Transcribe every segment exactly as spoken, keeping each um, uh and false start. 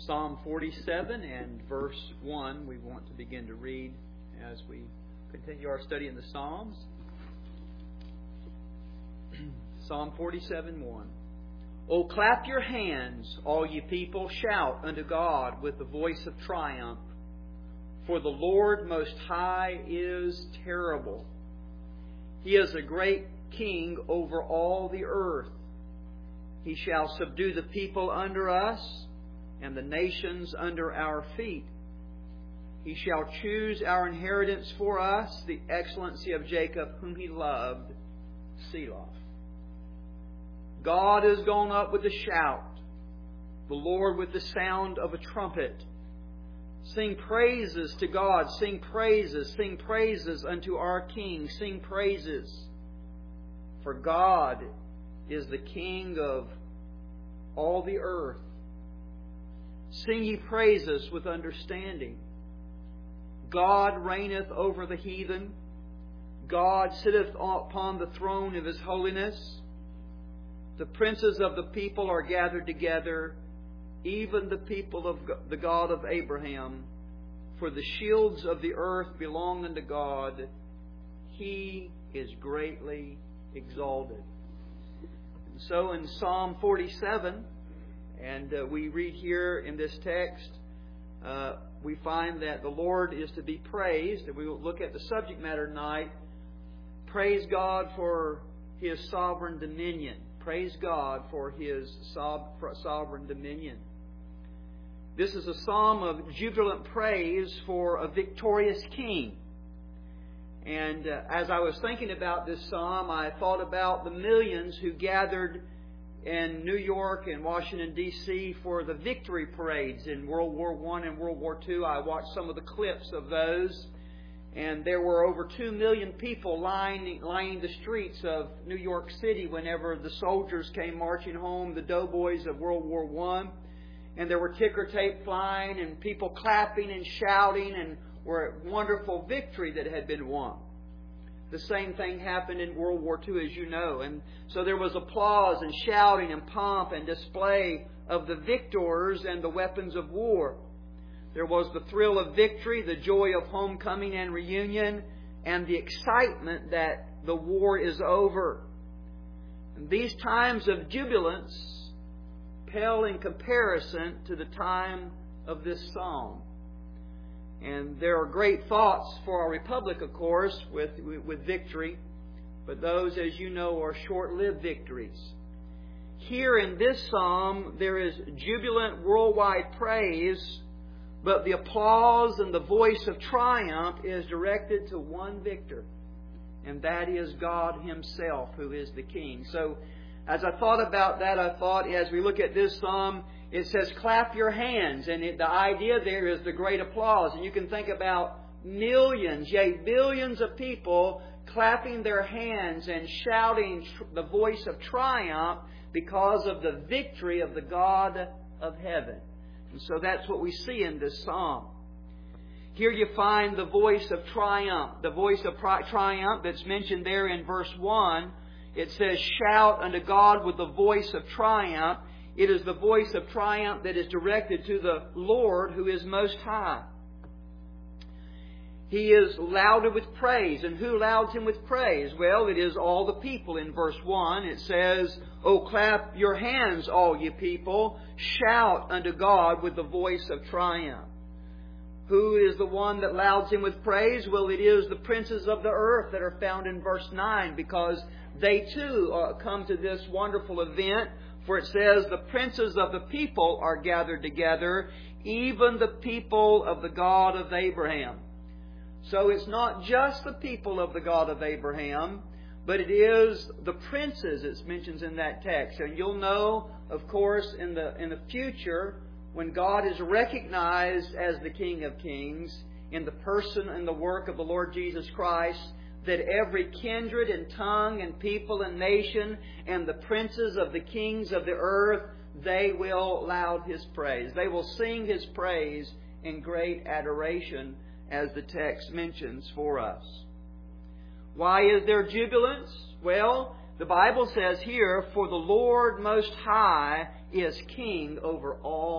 Psalm forty-seven and verse one we want to begin to read as we continue our study in the Psalms. Psalm forty-seven one. O clap your hands, all ye people, shout unto God with the voice of triumph. For the Lord Most High is terrible. He is a great King over all the earth. He shall subdue the people under us, and the nations under our feet. He shall choose our inheritance for us, the excellency of Jacob, whom He loved. Selah. God is gone up with a shout, the Lord with the sound of a trumpet. Sing praises to God, sing praises, sing praises unto our King, sing praises. For God is the King of all the earth. Sing ye praises with understanding. God reigneth over the heathen. God sitteth upon the throne of His holiness. The princes of the people are gathered together, even the people of the God of Abraham. For the shields of the earth belong unto God. He is greatly exalted. And so in Psalm forty-seven, and uh, we read here in this text, uh, we find that the Lord is to be praised. And we will look at the subject matter tonight. Praise God for His sovereign dominion. Praise God for His sovereign dominion. This is a psalm of jubilant praise for a victorious King. And uh, as I was thinking about this psalm, I thought about the millions who gathered in New York and Washington, D C for the victory parades in World War One and World War Two. I watched some of the clips of those. And there were over two million people lining, lining the streets of New York City whenever the soldiers came marching home, the doughboys of World War One. And there were ticker tape flying and people clapping and shouting, and were a wonderful victory that had been won. The same thing happened in World War Two, as you know. And so there was applause and shouting and pomp and display of the victors and the weapons of war. There was the thrill of victory, the joy of homecoming and reunion, and the excitement that the war is over. And these times of jubilance pale in comparison to the time of this psalm. And there are great thoughts for our republic, of course, with, with victory, but those, as you know, are short-lived victories. Here in this psalm, there is jubilant worldwide praise, but the applause and the voice of triumph is directed to one victor, and that is God Himself, who is the King. So, as I thought about that, I thought, as we look at this psalm, it says, clap your hands, and it, the idea there is the great applause. And you can think about millions, yea, billions of people clapping their hands and shouting tr- the voice of triumph because of the victory of the God of heaven. And so that's what we see in this psalm. Here you find the voice of triumph. The voice of pri- triumph that's mentioned there in verse one. It says, shout unto God with the voice of triumph. It is the voice of triumph that is directed to the Lord who is Most High. He is lauded with praise. And who lauds Him with praise? Well, it is all the people. In verse one, it says, O clap your hands, all ye people. Shout unto God with the voice of triumph. Who is the one that lauds Him with praise? Well, it is the princes of the earth that are found in verse nine, because they too uh, come to this wonderful event. For it says, the princes of the people are gathered together, even the people of the God of Abraham. So it's not just the people of the God of Abraham, but it is the princes, it mentions in that text. And you'll know, of course, in the in the future, when God is recognized as the King of Kings, in the person and the work of the Lord Jesus Christ, that every kindred and tongue and people and nation and the princes of the kings of the earth, they will laud His praise. They will sing His praise in great adoration, as the text mentions for us. Why is there jubilance? Well, the Bible says here, for the Lord Most High is King over all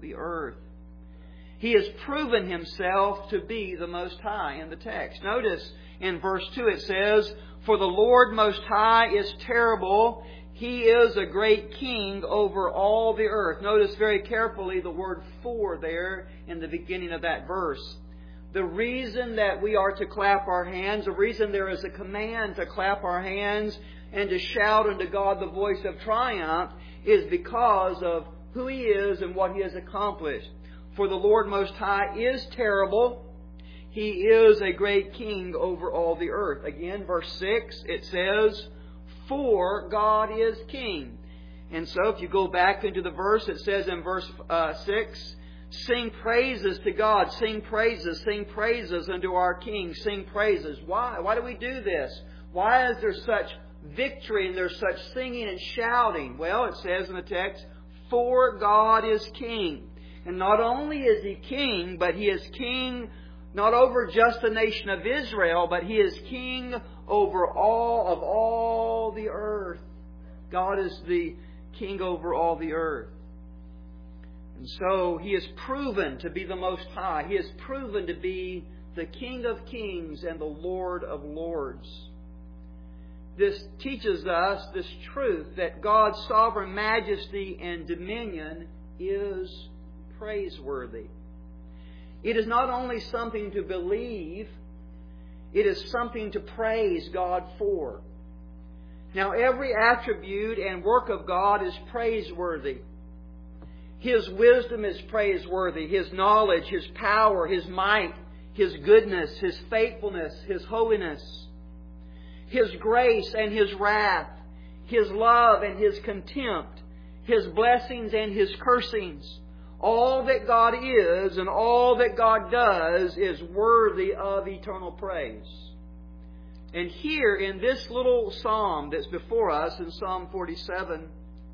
the earth. He has proven Himself to be the Most High in the text. Notice in verse two it says, "For the Lord Most High is terrible. He is a great King over all the earth." Notice very carefully the word "for" there in the beginning of that verse. The reason that we are to clap our hands, the reason there is a command to clap our hands and to shout unto God the voice of triumph, is because of who He is and what He has accomplished. For the Lord Most High is terrible. He is a great King over all the earth. Again, verse six, it says, "For God is King." And so if you go back into the verse, it says in verse uh, six, "Sing praises to God, sing praises, sing praises unto our King, sing praises." Why? Why do we do this? Why is there such victory and there's such singing and shouting? Well, it says in the text, "For God is King." And not only is He King, but He is King not over just the nation of Israel, but He is King over all of all the earth. God is the King over all the earth. And so He is proven to be the Most High. He is proven to be the King of kings and the Lord of lords. This teaches us this truth that God's sovereign majesty and dominion is praiseworthy. It is not only something to believe, it is something to praise God for. Now, every attribute and work of God is praiseworthy. His wisdom is praiseworthy. His knowledge, His power, His might, His goodness, His faithfulness, His holiness, His grace and His wrath, His love and His contempt, His blessings and His cursings. All that God is and all that God does is worthy of eternal praise. And here in this little psalm that's before us, in Psalm forty-seven,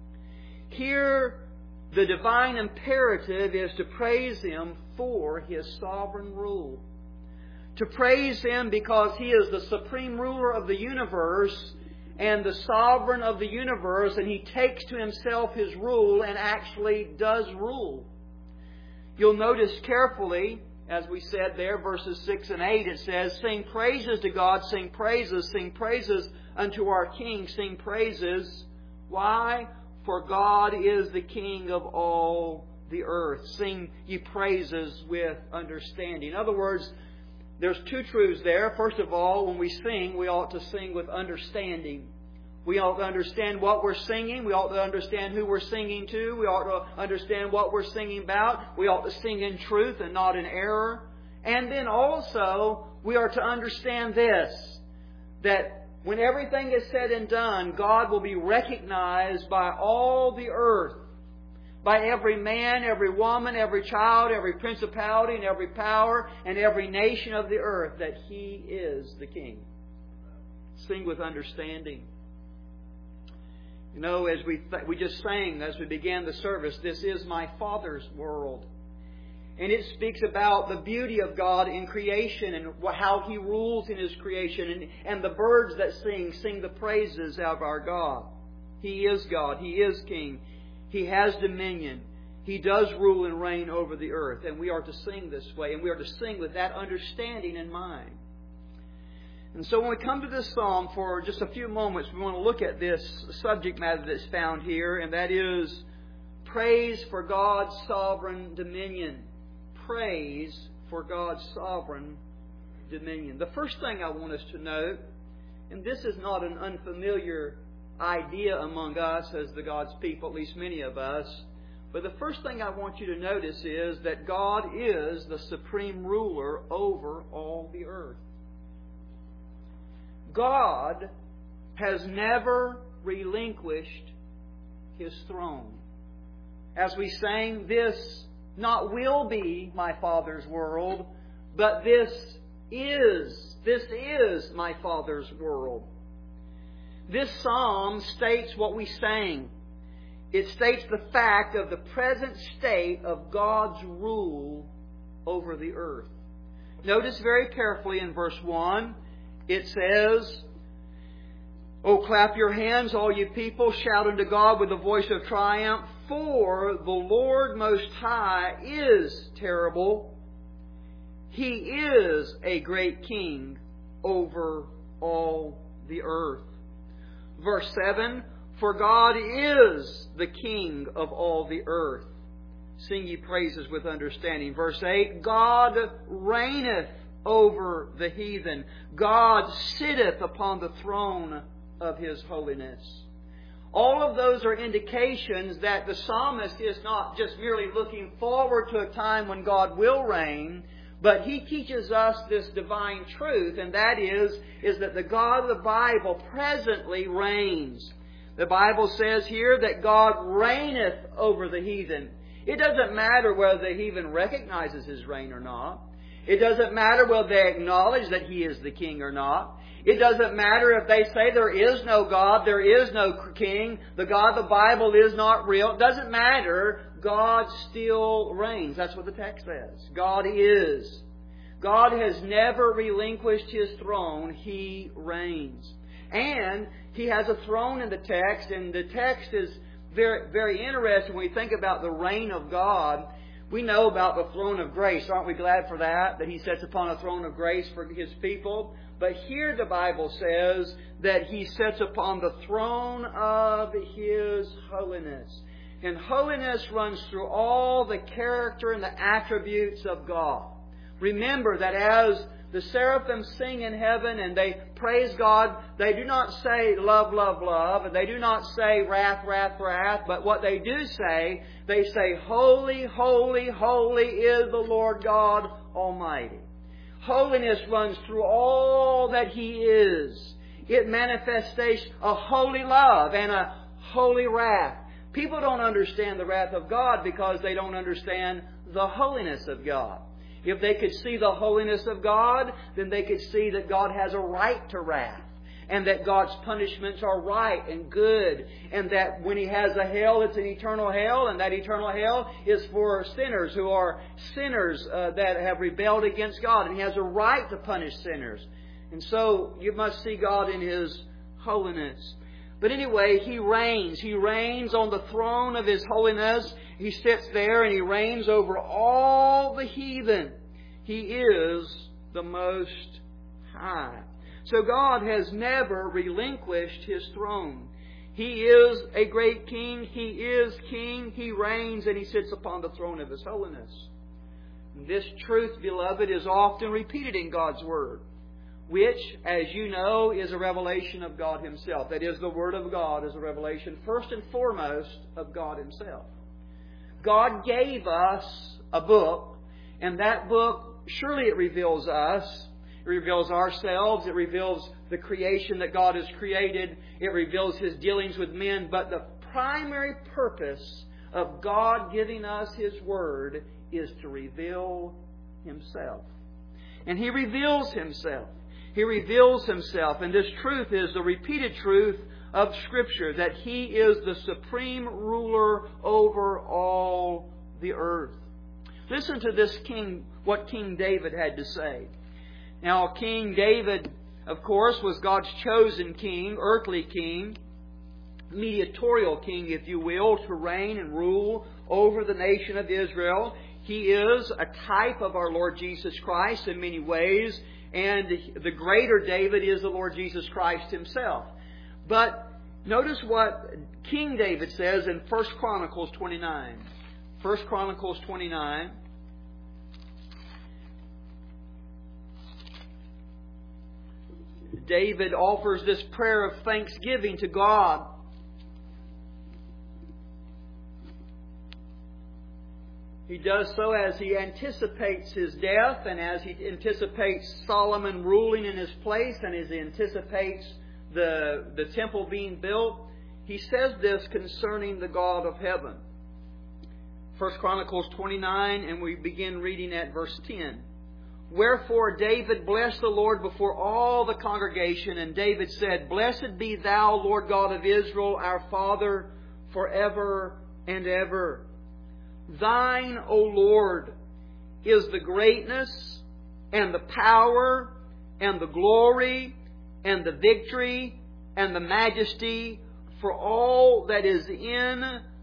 here the divine imperative is to praise Him for His sovereign rule. To praise Him because He is the supreme ruler of the universe and the sovereign of the universe, and He takes to Himself His rule and actually does rule. You'll notice carefully, as we said there, verses six and eight, it says, "Sing praises to God, sing praises, sing praises unto our King, sing praises." Why? For God is the King of all the earth. Sing ye praises with understanding. In other words, there's two truths there. First of all, when we sing, we ought to sing with understanding. We ought to understand what we're singing. We ought to understand who we're singing to. We ought to understand what we're singing about. We ought to sing in truth and not in error. And then also, we are to understand this, that when everything is said and done, God will be recognized by all the earth, by every man, every woman, every child, every principality, and every power, and every nation of the earth, that He is the King. Sing with understanding. You know, as we th- we just sang as we began the service, "This is my Father's world." And it speaks about the beauty of God in creation and how He rules in His creation. And, and the birds that sing, sing the praises of our God. He is God. He is King. He has dominion. He does rule and reign over the earth. And we are to sing this way. And we are to sing with that understanding in mind. And so when we come to this psalm for just a few moments, we want to look at this subject matter that's found here, and that is praise for God's sovereign dominion. Praise for God's sovereign dominion. The first thing I want us to note, and this is not an unfamiliar idea among us as the God's people, at least many of us, but the first thing I want you to notice is that God is the supreme ruler over all the earth. God has never relinquished His throne. As we sang, "This not will be my Father's world, but this is, this is my Father's world." This psalm states what we sang. It states the fact of the present state of God's rule over the earth. Notice very carefully in verse one, it says, "O clap your hands, all you people, shout unto God with a voice of triumph, For the Lord Most High is terrible. He is a great king over all the earth. Verse seven, for God is the king of all the earth. Sing ye praises with understanding. Verse eight, God reigneth over the heathen. God sitteth upon the throne of His holiness. All of those are indications that the psalmist is not just merely looking forward to a time when God will reign, but he teaches us this divine truth, and that is, is that the God of the Bible presently reigns. The Bible says here that God reigneth over the heathen. It doesn't matter whether the heathen recognizes His reign or not. It doesn't matter whether they acknowledge that He is the king or not. It doesn't matter if they say there is no God, there is no king, the God of the Bible is not real. It doesn't matter. God still reigns. That's what the text says. God is. God has never relinquished His throne. He reigns. And He has a throne in the text, and the text is very, very interesting when we think about the reign of God. We know about the throne of grace. Aren't we glad for that? That He sits upon a throne of grace for His people. But here the Bible says that He sits upon the throne of His holiness. And holiness runs through all the character and the attributes of God. Remember that as the seraphim sing in heaven and they praise God, they do not say love, love, love, and they do not say wrath, wrath, wrath, but what they do say, they say holy, holy, holy is the Lord God Almighty. Holiness runs through all that He is. It manifests a holy love and a holy wrath. People don't understand the wrath of God because they don't understand the holiness of God. If they could see the holiness of God, then they could see that God has a right to wrath, and that God's punishments are right and good, and that when He has a hell, it's an eternal hell, and that eternal hell is for sinners who are sinners uh, that have rebelled against God, and He has a right to punish sinners. And so you must see God in His holiness. But anyway, He reigns. He reigns on the throne of His holiness. He sits there and He reigns over all the heathen. He is the Most High. So God has never relinquished His throne. He is a great king. He is king. He reigns and He sits upon the throne of His holiness. This truth, beloved, is often repeated in God's Word, which, as you know, is a revelation of God Himself. That is, the Word of God is a revelation, first and foremost, of God Himself. God gave us a book, and that book, surely it reveals us. It reveals ourselves. It reveals the creation that God has created. It reveals His dealings with men. But the primary purpose of God giving us His Word is to reveal Himself. And He reveals Himself. He reveals Himself. And this truth is the repeated truth of Scripture, that He is the supreme ruler over all the earth. Listen to this king, what King David had to say. Now, King David, of course, was God's chosen king, earthly king, mediatorial king, if you will, to reign and rule over the nation of Israel. He is a type of our Lord Jesus Christ in many ways, and the greater David is the Lord Jesus Christ Himself. But notice what King David says in First Chronicles twenty-nine. First Chronicles twenty-nine. David offers this prayer of thanksgiving to God. He does so as he anticipates his death, and as he anticipates Solomon ruling in his place, and as he anticipates the, the temple being built. He says this concerning the God of heaven. First Chronicles twenty-nine, and we begin reading at verse ten. Wherefore David blessed the Lord before all the congregation, and David said, Blessed be Thou, Lord God of Israel, our Father, forever and ever. Thine, O Lord, is the greatness and the power and the glory and the victory and the majesty, for all that is in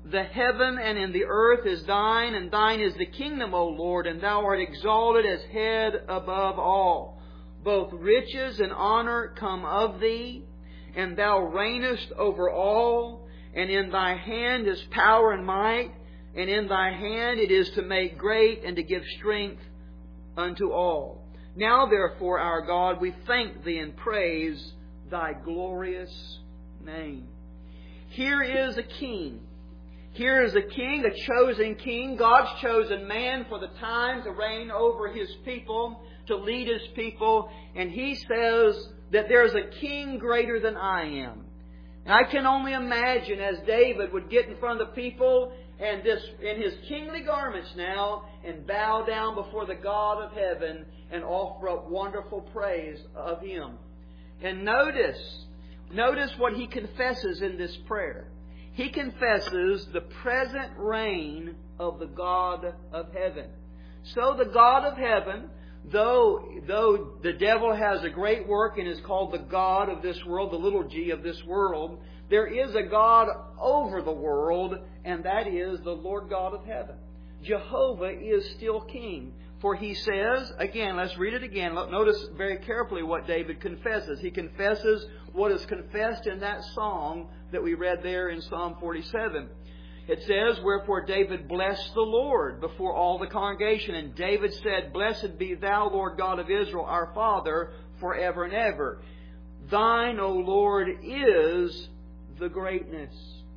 The heaven and in the earth is Thine, and Thine is the kingdom, O Lord, and Thou art exalted as head above all. Both riches and honor come of Thee, and Thou reignest over all, and in Thy hand is power and might, and in Thy hand it is to make great and to give strength unto all. Now therefore, our God, we thank Thee and praise Thy glorious name. Here is a king. Here is a king, a chosen king, God's chosen man for the time to reign over His people, to lead His people. And He says that there's a king greater than I am. And I can only imagine as David would get in front of the people and this in his kingly garments now and bow down before the God of heaven and offer up wonderful praise of Him. And notice, notice what he confesses in this prayer. He confesses the present reign of the God of heaven. So the God of heaven, though, though the devil has a great work and is called the God of this world, the little g of this world, there is a God over the world, and that is the Lord God of heaven. Jehovah is still king. For He says, again, let's read it again. Notice very carefully what David confesses. He confesses what is confessed in that song that we read there in Psalm forty-seven. It says, Wherefore David blessed the Lord before all the congregation. And David said, Blessed be Thou, Lord God of Israel, our Father, forever and ever. Thine, O Lord, is the greatness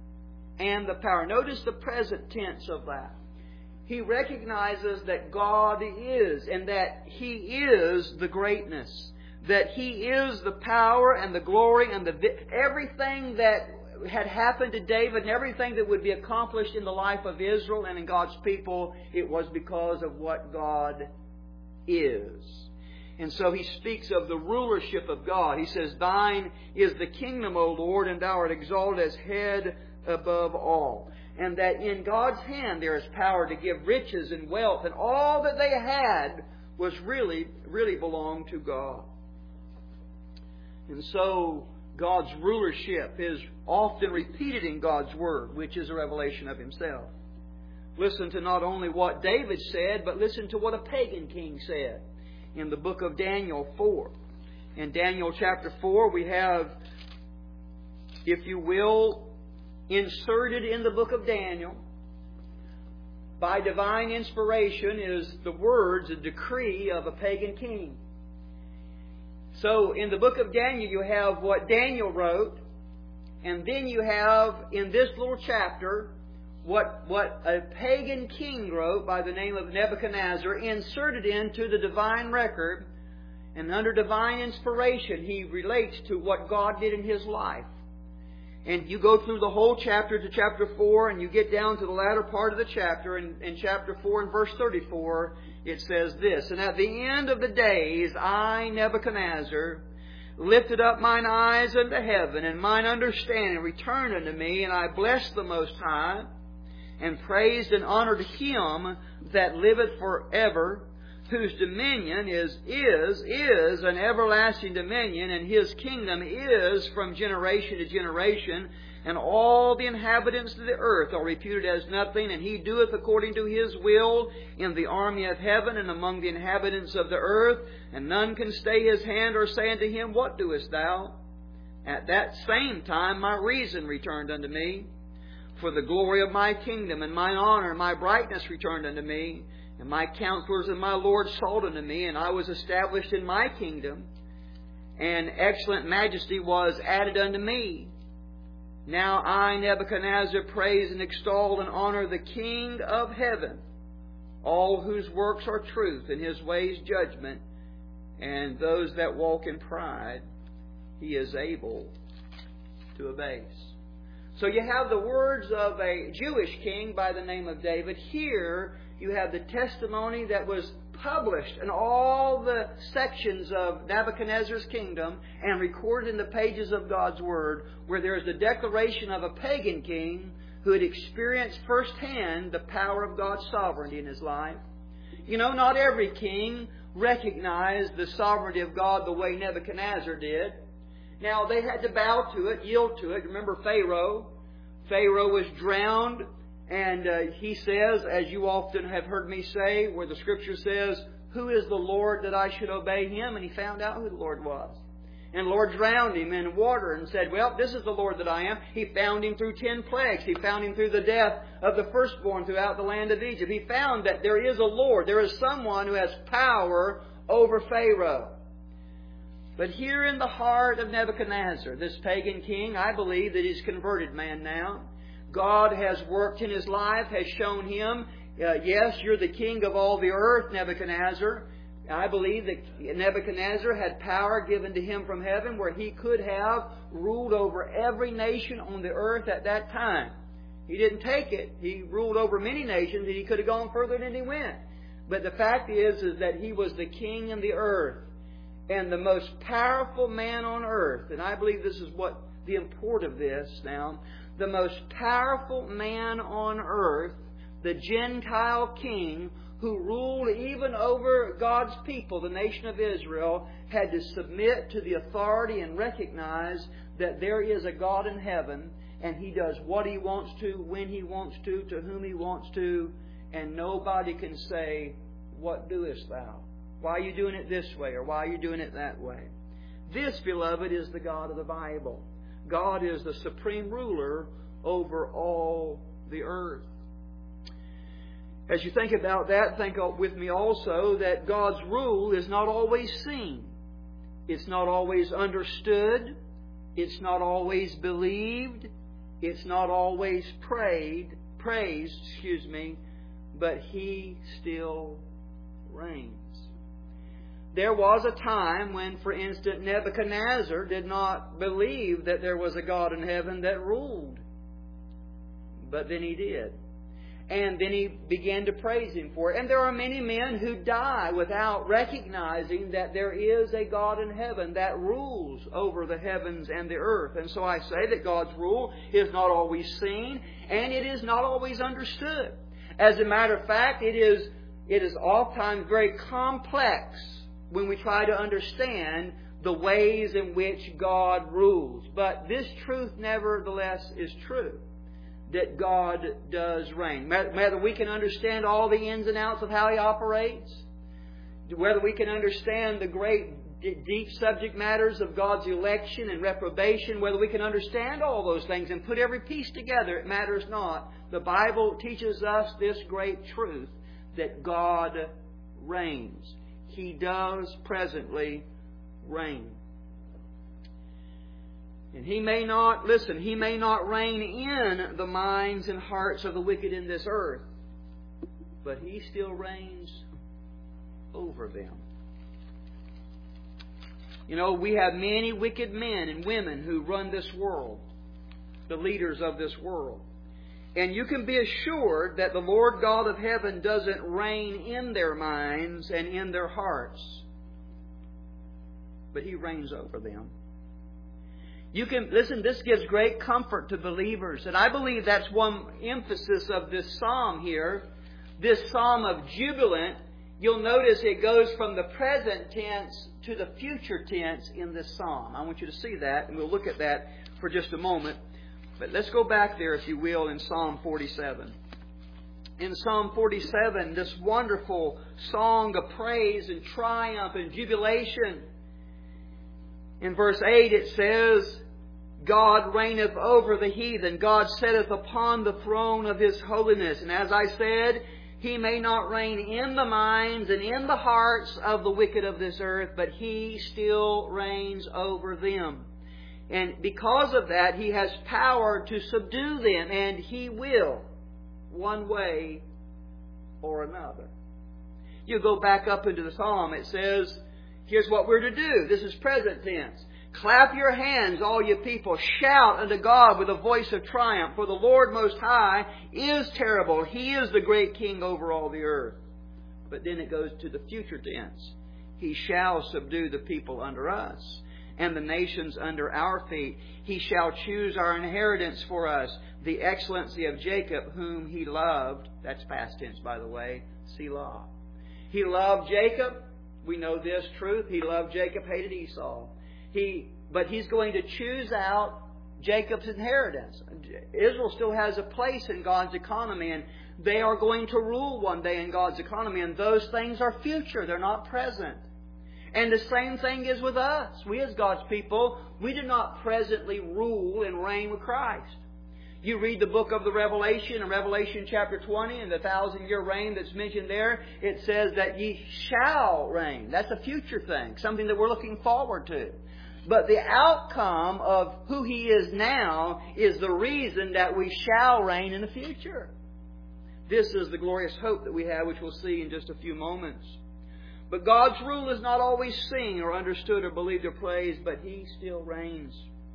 and the power. Notice the present tense of that. He recognizes that God is, and that He is the greatness. That He is the power and the glory and the everything that had happened to David and everything that would be accomplished in the life of Israel and in God's people, it was because of what God is. And so he speaks of the rulership of God. He says, Thine is the kingdom, O Lord, and Thou art exalted as head above all. And that in God's hand there is power to give riches and wealth, and all that they had was really, really belonged to God. And so God's rulership is often repeated in God's Word, which is a revelation of Himself. Listen to not only what David said, but listen to what a pagan king said in the book of Daniel four. In Daniel chapter four, we have, if you will, inserted in the book of Daniel, by divine inspiration, is the words, a decree of a pagan king. So in the book of Daniel, you have what Daniel wrote, and then you have in this little chapter what, what a pagan king wrote by the name of Nebuchadnezzar, inserted into the divine record, and under divine inspiration he relates to what God did in his life. And you go through the whole chapter to chapter four, and you get down to the latter part of the chapter. And in chapter four and verse thirty-four, it says this, And at the end of the days, I, Nebuchadnezzar, lifted up mine eyes unto heaven, and mine understanding returned unto me, and I blessed the Most High, and praised and honored Him that liveth forever, whose dominion is, is, is an everlasting dominion, and His kingdom is from generation to generation, and all the inhabitants of the earth are reputed as nothing, and He doeth according to His will in the army of heaven and among the inhabitants of the earth, and none can stay His hand or say unto Him, What doest thou? At that same time my reason returned unto me, for the glory of my kingdom and mine honor and my brightness returned unto me, and my counselors and my Lord sought unto me, and I was established in my kingdom, and excellent majesty was added unto me. Now I, Nebuchadnezzar, praise and extol and honor the King of heaven, all whose works are truth, and His ways judgment, and those that walk in pride He is able to abase. So you have the words of a Jewish king by the name of David. Here you have the testimony that was published in all the sections of Nebuchadnezzar's kingdom and recorded in the pages of God's Word, where there is the declaration of a pagan king who had experienced firsthand the power of God's sovereignty in his life. You know, not every king recognized the sovereignty of God the way Nebuchadnezzar did. Now, they had to bow to it, yield to it. Remember Pharaoh? Pharaoh was drowned And uh, he says, as you often have heard me say, where the Scripture says, "Who is the Lord that I should obey Him?" And he found out who the Lord was. And the Lord drowned him in water and said, "Well, this is the Lord that I am." He found Him through ten plagues. He found Him through the death of the firstborn throughout the land of Egypt. He found that there is a Lord. There is someone who has power over Pharaoh. But here in the heart of Nebuchadnezzar, this pagan king, I believe that he's a converted man now. God has worked in his life, has shown him, uh, yes, you're the king of all the earth, Nebuchadnezzar. I believe that Nebuchadnezzar had power given to him from heaven where he could have ruled over every nation on the earth at that time. He didn't take it. He ruled over many nations and he could have gone further than he went. But the fact is, is that he was the king of the earth and the most powerful man on earth. And I believe this is what the import of this now. The most powerful man on earth, the Gentile king, who ruled even over God's people, the nation of Israel, had to submit to the authority and recognize that there is a God in heaven and He does what He wants to, when He wants to, to whom He wants to, and nobody can say, "What doest thou? Why are you doing it this way?" or "Why are you doing it that way?" This, beloved, is the God of the Bible. God is the supreme ruler over all the earth. As you think about that, think with me also that God's rule is not always seen. It's not always understood. It's not always believed. It's not always prayed, praised, excuse me, but He still reigns. There was a time when, for instance, Nebuchadnezzar did not believe that there was a God in heaven that ruled. But then he did. And then he began to praise Him for it. And there are many men who die without recognizing that there is a God in heaven that rules over the heavens and the earth. And so I say that God's rule is not always seen, and it is not always understood. As a matter of fact, it is, it is oftentimes very complex when we try to understand the ways in which God rules. But this truth nevertheless is true, that God does reign. Whether we can understand all the ins and outs of how He operates, whether we can understand the great deep subject matters of God's election and reprobation, whether we can understand all those things and put every piece together, it matters not. The Bible teaches us this great truth, that God reigns. He does presently reign. And He may not, listen, He may not reign in the minds and hearts of the wicked in this earth, but He still reigns over them. You know, we have many wicked men and women who run this world, the leaders of this world. And you can be assured that the Lord God of heaven doesn't reign in their minds and in their hearts, but He reigns over them. You can, listen, this gives great comfort to believers. And I believe that's one emphasis of this psalm here. This psalm of jubilant, you'll notice it goes from the present tense to the future tense in this psalm. I want you to see that, and we'll look at that for just a moment. But let's go back there, if you will, in Psalm forty-seven. In Psalm forty-seven, this wonderful song of praise and triumph and jubilation. In verse eight it says, God reigneth over the heathen. God sitteth upon the throne of His holiness. And as I said, He may not reign in the minds and in the hearts of the wicked of this earth, but He still reigns over them. And because of that, He has power to subdue them, and He will, one way or another. You go back up into the psalm, it says, here's what we're to do. This is present tense. Clap your hands, all you people. Shout unto God with a voice of triumph. For the Lord Most High is terrible. He is the great King over all the earth. But then it goes to the future tense. He shall subdue the people under us, and the nations under our feet. He shall choose our inheritance for us, the excellency of Jacob, whom He loved. That's past tense, by the way. Selah. He loved Jacob. We know this truth. He loved Jacob, hated Esau. He, but He's going to choose out Jacob's inheritance. Israel still has a place in God's economy, and they are going to rule one day in God's economy, and those things are future. They're not present. And the same thing is with us. We as God's people, we do not presently rule and reign with Christ. You read the book of the Revelation, in Revelation chapter twenty, and the thousand-year reign that's mentioned there, it says that ye shall reign. That's a future thing, something that we're looking forward to. But the outcome of who He is now is the reason that we shall reign in the future. This is the glorious hope that we have, which we'll see in just a few moments. But God's rule is not always seen or understood or believed or praised, but He still reigns.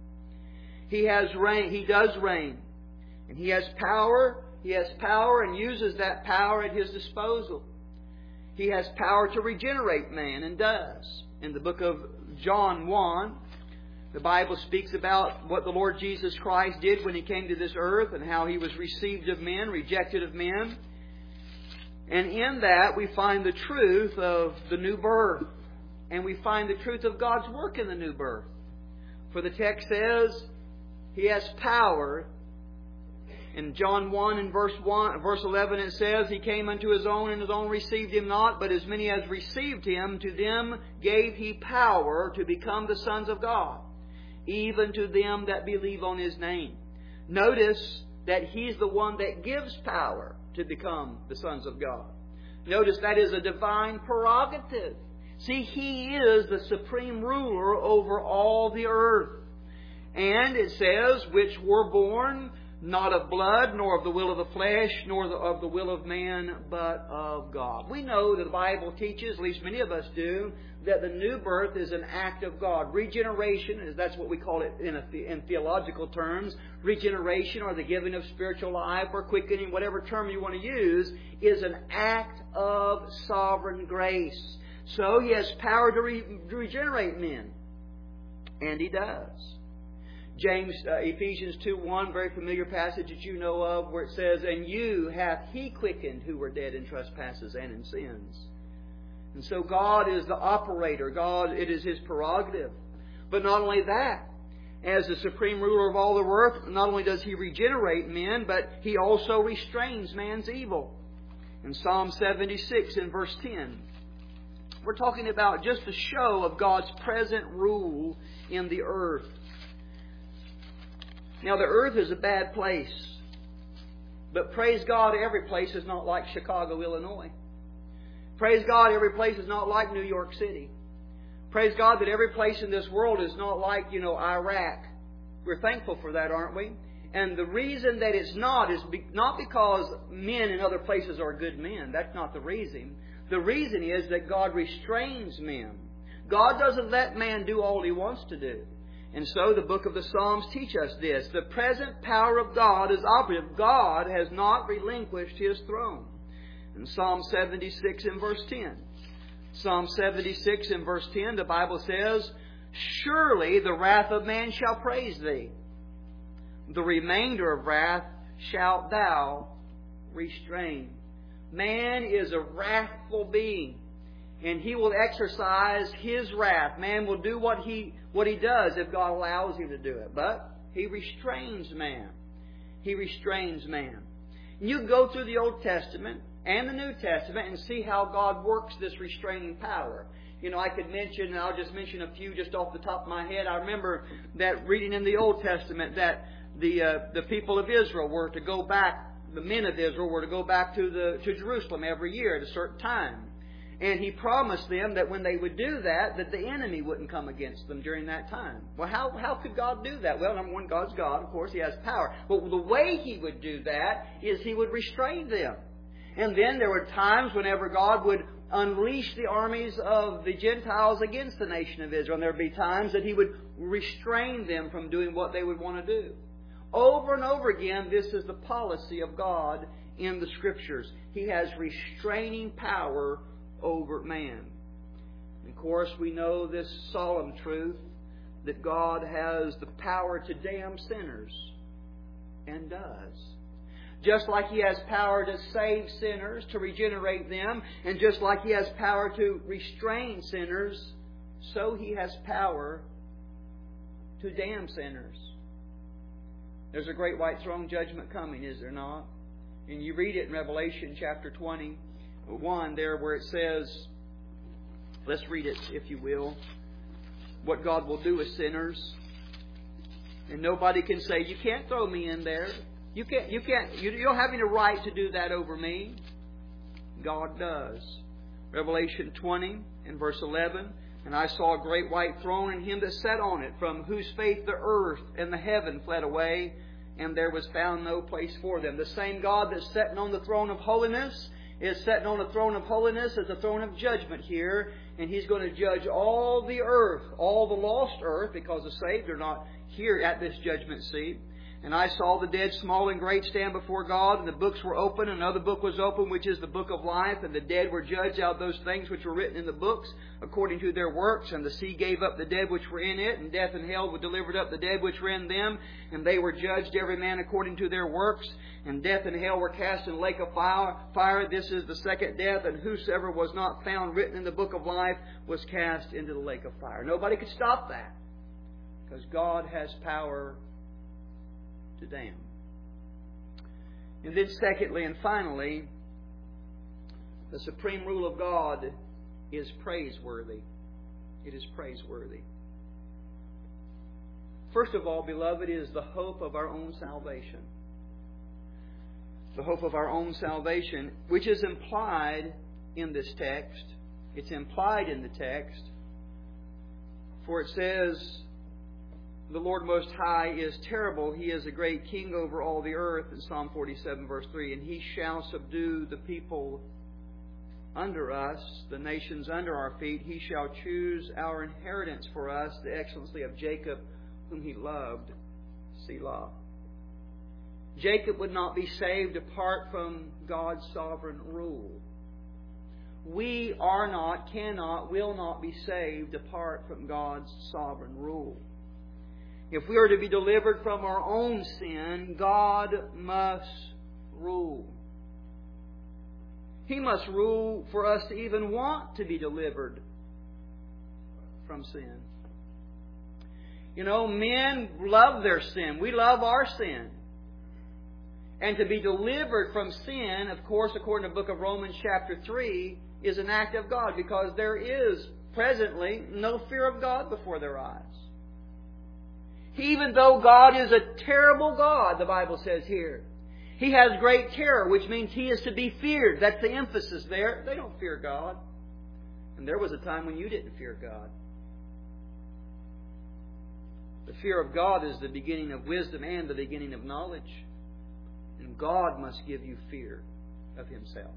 He has reign. He does reign. And He has power. He has power and uses that power at His disposal. He has power to regenerate man, and does. In the book of John one, the Bible speaks about what the Lord Jesus Christ did when He came to this earth, and how He was received of men, rejected of men. And in that we find the truth of the new birth. And we find the truth of God's work in the new birth. For the text says He has power. In John one and verse one, verse eleven it says, He came unto His own, and His own received Him not. But as many as received Him, to them gave He power to become the sons of God, even to them that believe on His name. Notice that He's the one that gives power to become the sons of God. Notice that is a divine prerogative. See, He is the supreme ruler over all the earth. And it says, which were born not of blood, nor of the will of the flesh, nor of the will of man, but of God. We know that the Bible teaches, at least many of us do, that the new birth is an act of God. Regeneration, that's what we call it in, a, in theological terms. Regeneration, or the giving of spiritual life, or quickening, whatever term you want to use, is an act of sovereign grace. So He has power to, re, to regenerate men. And He does. James, uh, Ephesians two one, very familiar passage that you know of, where it says, And you hath He quickened who were dead in trespasses and in sins. And so God is the operator. God, it is His prerogative. But not only that, as the supreme ruler of all the earth, not only does He regenerate men, but He also restrains man's evil. In Psalm seventy-six in verse ten, we're talking about just a show of God's present rule in the earth. Now, the earth is a bad place. But praise God, every place is not like Chicago, Illinois. Praise God, every place is not like New York City. Praise God that every place in this world is not like, you know, Iraq. We're thankful for that, aren't we? And the reason that it's not is be, not because men in other places are good men. That's not the reason. The reason is that God restrains men. God doesn't let man do all he wants to do. And so the book of the Psalms teach us this. The present power of God is operative. God has not relinquished His throne. In Psalm seventy-six in verse ten. Psalm seventy-six in verse ten, the Bible says, Surely the wrath of man shall praise Thee. The remainder of wrath shalt Thou restrain. Man is a wrathful being, and he will exercise his wrath. Man will do what he what he does if God allows him to do it. But He restrains man. He restrains man. And you go through the Old Testament and the New Testament and see how God works this restraining power. You know, I could mention, and I'll just mention a few just off the top of my head. I remember that reading in the Old Testament that the uh, the people of Israel were to go back, the men of Israel were to go back to the to Jerusalem every year at a certain time. And He promised them that when they would do that, that the enemy wouldn't come against them during that time. Well, how, how could God do that? Well, number one, God's God. Of course, He has power. But the way He would do that is He would restrain them. And then there were times whenever God would unleash the armies of the Gentiles against the nation of Israel. And there would be times that He would restrain them from doing what they would want to do. Over and over again, this is the policy of God in the Scriptures. He has restraining power over man. And of course, we know this solemn truth that God has the power to damn sinners, and does. Just like He has power to save sinners, to regenerate them, and just like He has power to restrain sinners, so He has power to damn sinners. There's a great white throne judgment coming, is there not? And you read it in Revelation chapter twenty-one there where it says, let's read it if you will, what God will do with sinners. And nobody can say, you can't throw me in there. You can't, you can't, you don't have any right to do that over me. God does. Revelation twenty and verse eleven. And I saw a great white throne and Him that sat on it, from whose face the earth and the heaven fled away, and there was found no place for them. The same God that's sitting on the throne of holiness is sitting on the throne of holiness as a throne of judgment here. And He's going to judge all the earth, all the lost earth, because the saved are not here at this judgment seat. And I saw the dead, small and great, stand before God, and the books were open. Another book was open, which is the book of life. And the dead were judged out of those things which were written in the books, according to their works. And the sea gave up the dead which were in it, and death and hell were delivered up the dead which were in them. And they were judged, every man according to their works. And death and hell were cast in the lake of fire. Fire. This is the second death. And whosoever was not found written in the book of life was cast into the lake of fire. Nobody could stop that, because God has power to damn. And then secondly and finally, the supreme rule of God is praiseworthy. It is praiseworthy. First of all, beloved, is the hope of our own salvation. The hope of our own salvation, which is implied in this text. It's implied in the text. For it says, the Lord Most High is terrible. He is a great King over all the earth, in Psalm forty-seven, verse three. And He shall subdue the people under us, the nations under our feet. He shall choose our inheritance for us, the excellency of Jacob, whom He loved. Selah. Jacob would not be saved apart from God's sovereign rule. We are not, cannot, will not be saved apart from God's sovereign rule. If we are to be delivered from our own sin, God must rule. He must rule for us to even want to be delivered from sin. You know, men love their sin. We love our sin. And to be delivered from sin, of course, according to the book of Romans chapter three, is an act of God, because there is presently no fear of God before their eyes. Even though God is a terrible God, the Bible says here, He has great terror, which means He is to be feared. That's the emphasis there. They don't fear God. And there was a time when you didn't fear God. The fear of God is the beginning of wisdom and the beginning of knowledge. And God must give you fear of Himself.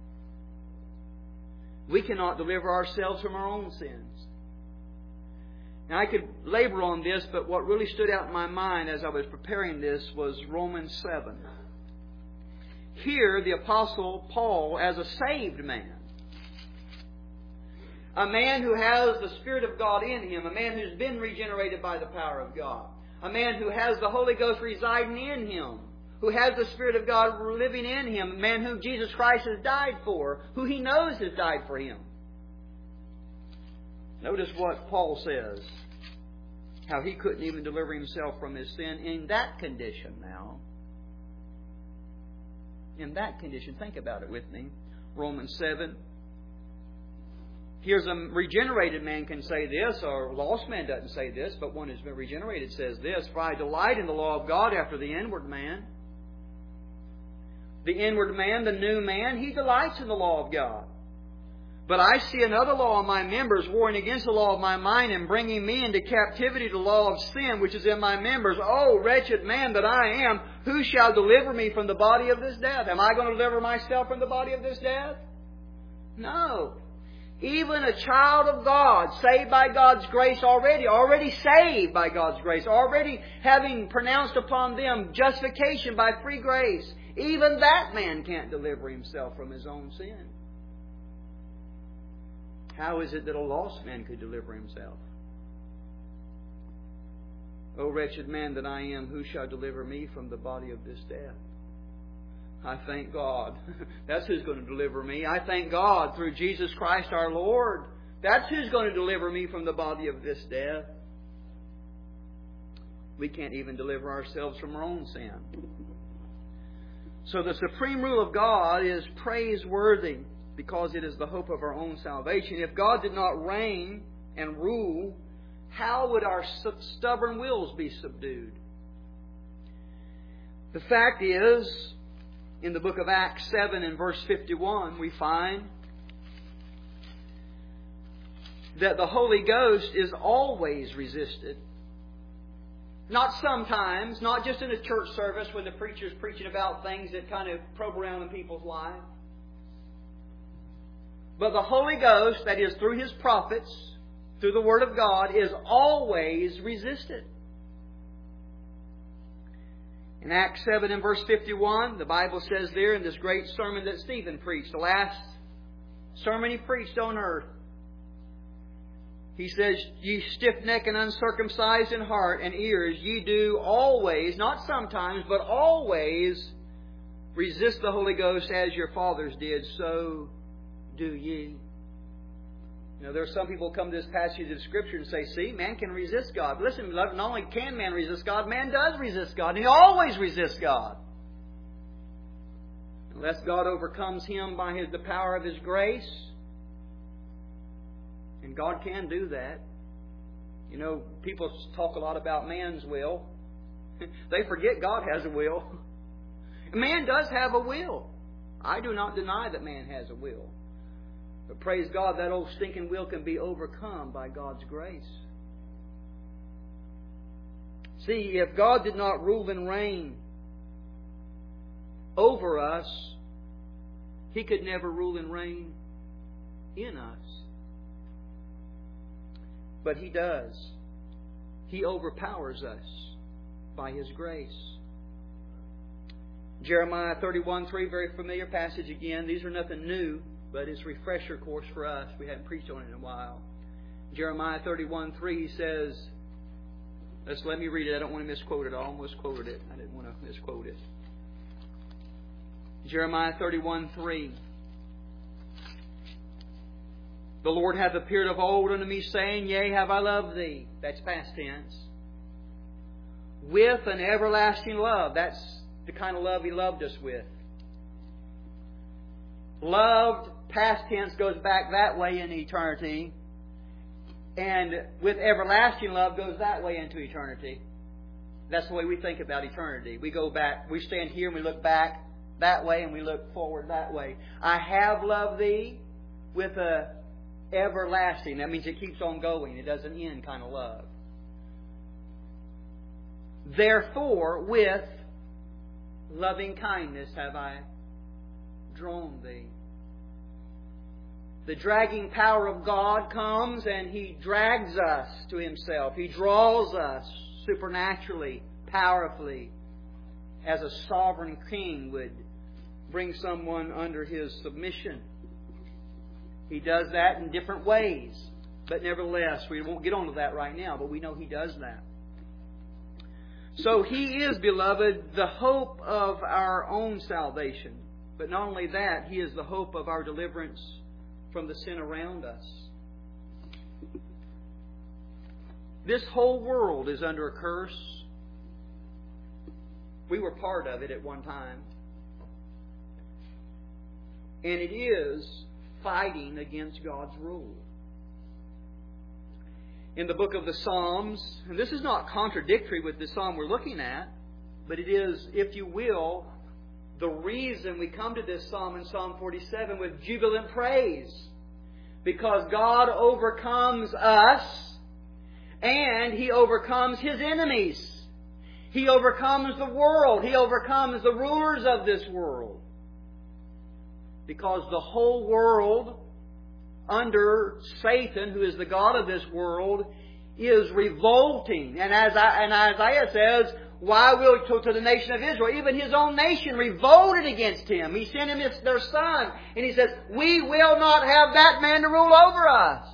We cannot deliver ourselves from our own sins. Now, I could labor on this, but what really stood out in my mind as I was preparing this was Romans seven. Here, the Apostle Paul, as a saved man, a man who has the Spirit of God in him, a man who's been regenerated by the power of God, a man who has the Holy Ghost residing in him, who has the Spirit of God living in him, a man whom Jesus Christ has died for, who he knows has died for him. Notice what Paul says, how he couldn't even deliver himself from his sin in that condition now. In that condition. Think about it with me. Romans seven. Here's a regenerated man can say this, or a lost man doesn't say this, but one who's been regenerated says this: For I delight in the law of God after the inward man. The inward man, the new man, he delights in the law of God. But I see another law in my members, warring against the law of my mind, and bringing me into captivity to the law of sin, which is in my members. Oh, wretched man that I am, who shall deliver me from the body of this death? Am I going to deliver myself from the body of this death? No. Even a child of God, saved by God's grace already, already saved by God's grace, already having pronounced upon them justification by free grace, even that man can't deliver himself from his own sin. How is it that a lost man could deliver himself? O wretched man that I am, who shall deliver me from the body of this death? I thank God. That's who's going to deliver me. I thank God through Jesus Christ our Lord. That's who's going to deliver me from the body of this death. We can't even deliver ourselves from our own sin. So the supreme rule of God is praiseworthy because it is the hope of our own salvation. If God did not reign and rule, how would our stubborn wills be subdued? The fact is, in the book of Acts seven and verse fifty-one, we find that the Holy Ghost is always resisted. Not sometimes, not just in a church service when the preacher's preaching about things that kind of probe around in people's lives. But the Holy Ghost, that is through His prophets, through the Word of God, is always resisted. In Acts seven and verse fifty-one, the Bible says there in this great sermon that Stephen preached, the last sermon he preached on earth, he says, "Ye stiff-necked and uncircumcised in heart and ears, ye do always," not sometimes, but always, "resist the Holy Ghost as your fathers did, so do ye." You know, there are some people who come to this passage of Scripture and say, see, man can resist God. But listen, beloved, not only can man resist God, man does resist God. And he always resists God. Unless God overcomes him by his, the power of His grace. And God can do that. You know, people talk a lot about man's will. They forget God has a will. Man does have a will. I do not deny that man has a will. But praise God, that old stinking will can be overcome by God's grace. See, if God did not rule and reign over us, He could never rule and reign in us. But He does. He overpowers us by His grace. Jeremiah thirty-one three, very familiar passage again. These are nothing new, but it's a refresher course for us. We haven't preached on it in a while. Jeremiah thirty-one three says, let's let me read it. I don't want to misquote it. I almost quoted it. I didn't want to misquote it. Jeremiah thirty-one three. The Lord hath appeared of old unto me, saying, Yea, have I loved thee. That's past tense. With an everlasting love. That's the kind of love He loved us with. Loved, past tense, goes back that way in eternity. And with everlasting love goes that way into eternity. That's the way we think about eternity. We go back, we stand here and we look back that way and we look forward that way. I have loved thee with a everlasting. That means it keeps on going. It doesn't end kind of love. Therefore, with loving kindness have I drawn thee. The dragging power of God comes and He drags us to Himself. He draws us supernaturally, powerfully, as a sovereign king would bring someone under his submission. He does that in different ways. But nevertheless, we won't get onto that right now, but we know He does that. So He is, beloved, the hope of our own salvation. But not only that, He is the hope of our deliverance from the sin around us. This whole world is under a curse. We were part of it at one time. And it is fighting against God's rule. In the book of the Psalms, and this is not contradictory with the psalm we're looking at, but it is, if you will, the reason we come to this psalm in Psalm forty-seven with jubilant praise. Because God overcomes us and He overcomes His enemies. He overcomes the world. He overcomes the rulers of this world. Because the whole world under Satan, who is the god of this world, is revolting. And as I, and Isaiah says, why will to, to the nation of Israel? Even His own nation revolted against Him. He sent Him his, their son. And He says, we will not have that man to rule over us.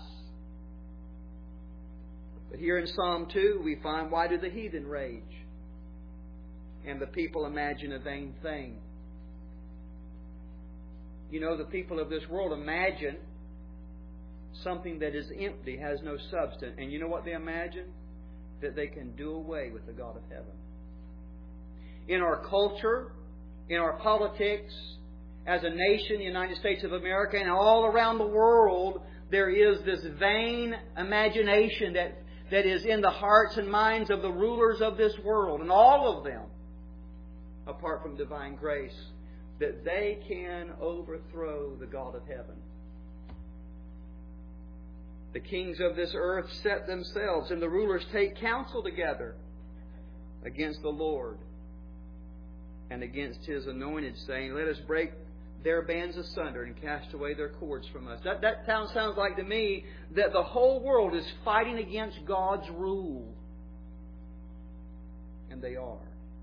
But here in Psalm two, we find, why do the heathen rage? And the people imagine a vain thing. You know, the people of this world imagine something that is empty, has no substance. And you know what they imagine? that they can do away with the God of heaven. In our culture, in our politics, as a nation, the United States of America, and all around the world, there is this vain imagination that, that is in the hearts and minds of the rulers of this world, and all of them, apart from divine grace, that they can overthrow the God of heaven. The kings of this earth set themselves, and the rulers take counsel together against the Lord and against His anointed, saying, "Let us break their bands asunder and cast away their cords from us." That, that sounds like to me that the whole world is fighting against God's rule. And they are.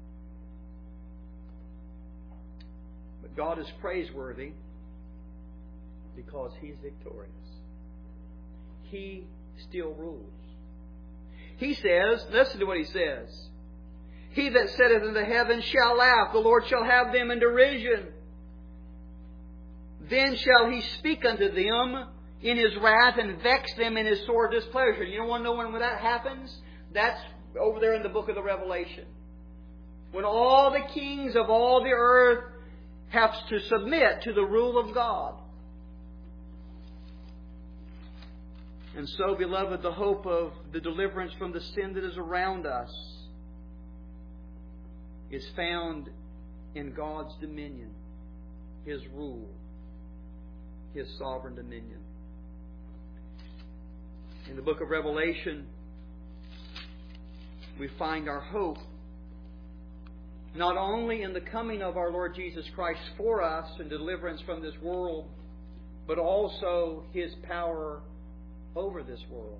But God is praiseworthy because He's victorious. He still rules. He says, listen to what He says, "He that sitteth in the heavens shall laugh, the Lord shall have them in derision. Then shall He speak unto them in His wrath and vex them in His sore displeasure." You don't want to know when that happens? That's over there in the book of the Revelation. When all the kings of all the earth have to submit to the rule of God. And so, beloved, the hope of the deliverance from the sin that is around us is found in God's dominion, His rule, His sovereign dominion. In the book of Revelation, we find our hope not only in the coming of our Lord Jesus Christ for us and deliverance from this world, but also His power over this world.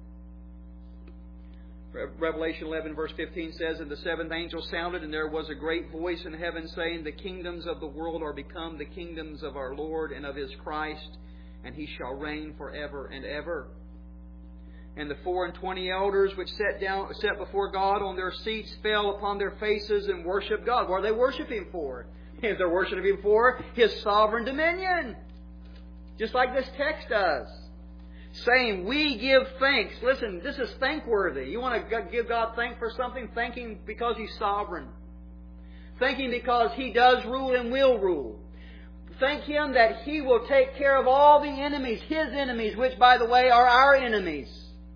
Revelation eleven verse fifteen says, "And the seventh angel sounded, and there was a great voice in heaven saying, The kingdoms of the world are become the kingdoms of our Lord and of His Christ, and He shall reign forever and ever." And the four and twenty elders which sat down, sat before God on their seats fell upon their faces and worshipped God. What are they worshiping Him for? If they're worshiping Him for His sovereign dominion. Just like this text does. Saying, "We give thanks." Listen, this is thankworthy. You want to give God thanks for something? Thank Him because He's sovereign. Thank Him because He does rule and will rule. Thank Him that He will take care of all the enemies, His enemies, which, by the way, are our enemies.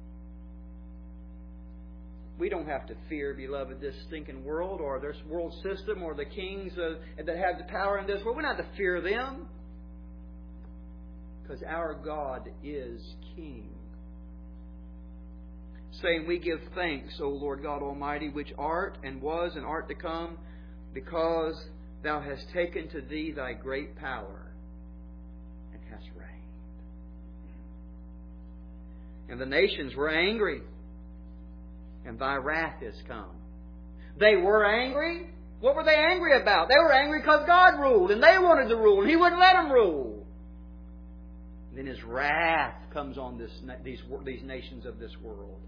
We don't have to fear, beloved, this stinking world or this world system or the kings uh, that have the power in this world. We don't have to fear them. Because our God is King. Saying, "We give thanks, O Lord God Almighty, which art and was and art to come, because Thou hast taken to Thee Thy great power and hast reigned." And the nations were angry, and Thy wrath is come. They were angry. What were they angry about? They were angry because God ruled, and they wanted to rule, and He wouldn't let them rule. Then His wrath comes on this, these, these nations of this world.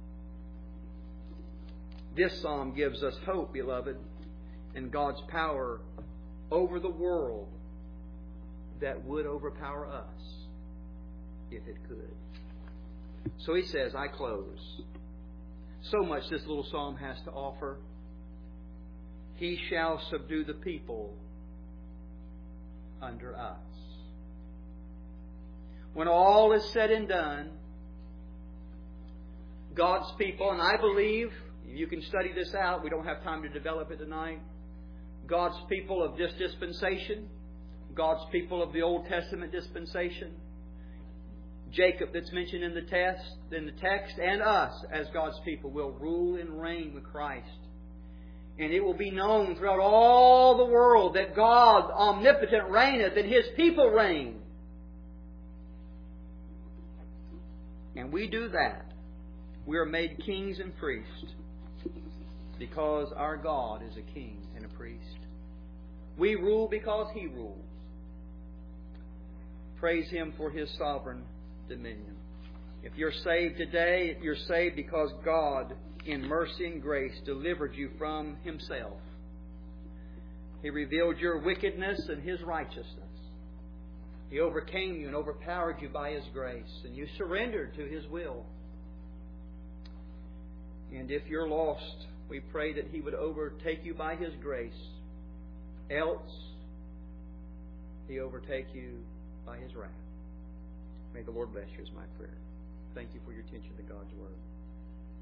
This psalm gives us hope, beloved, in God's power over the world that would overpower us if it could. So he says, I close. So much this little psalm has to offer. He shall subdue the people under us. When all is said and done, God's people, and I believe, you can study this out, we don't have time to develop it tonight, God's people of this dispensation, God's people of the Old Testament dispensation, Jacob that's mentioned in the text, in the text, and us as God's people will rule and reign with Christ. And it will be known throughout all the world that God omnipotent reigneth and His people reign. And we do that. We are made kings and priests because our God is a king and a priest. We rule because He rules. Praise Him for His sovereign dominion. If you're saved today, you're saved because God, in mercy and grace, delivered you from Himself. He revealed your wickedness and His righteousness. He overcame you and overpowered you by His grace, and you surrendered to His will. And if you're lost, we pray that He would overtake you by His grace. Else, He overtake you by His wrath. May the Lord bless you is my prayer. Thank you for your attention to God's Word.